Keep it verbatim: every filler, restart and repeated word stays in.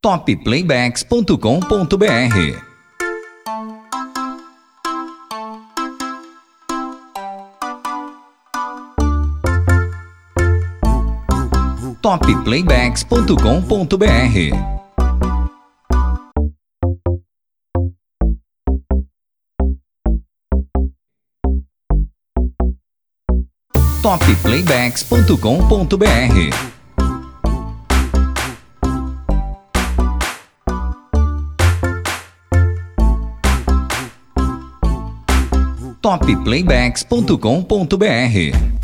top playbacks ponto com ponto br. top playbacks ponto com ponto br. top playbacks ponto com ponto br. top playbacks ponto com ponto br.